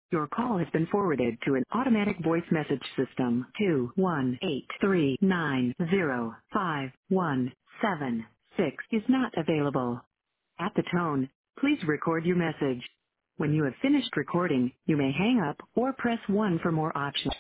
Your call has been forwarded to an automatic voice message system. 218390517 is not available. At the tone, please record your message. When you have finished recording, you may hang up or press 1 for more options.